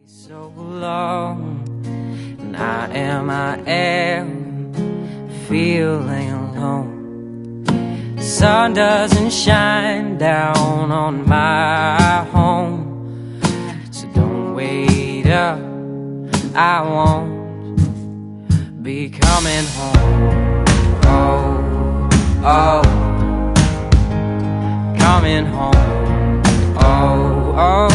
So long, and I am feeling alone. The sun doesn't shine down on my home, so don't wait up, I won't be coming home. Oh, coming home. Oh,